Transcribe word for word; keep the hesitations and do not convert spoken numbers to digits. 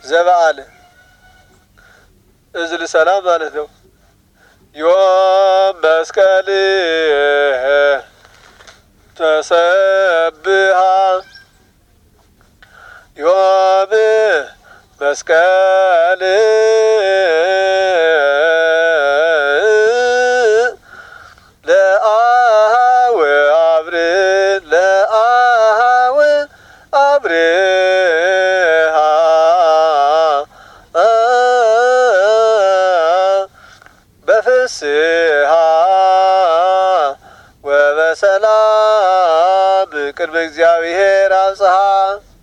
ዘበዓል እዝል ሰላም ማለት ነው። ዮም መስቀል ተሰብሃ ዮም መስቀል ለአኀው አብር ለአኀው አብርሃ በፍስሃ ወበሰላም ቅድመ እግዚአብሔር አብጽሐ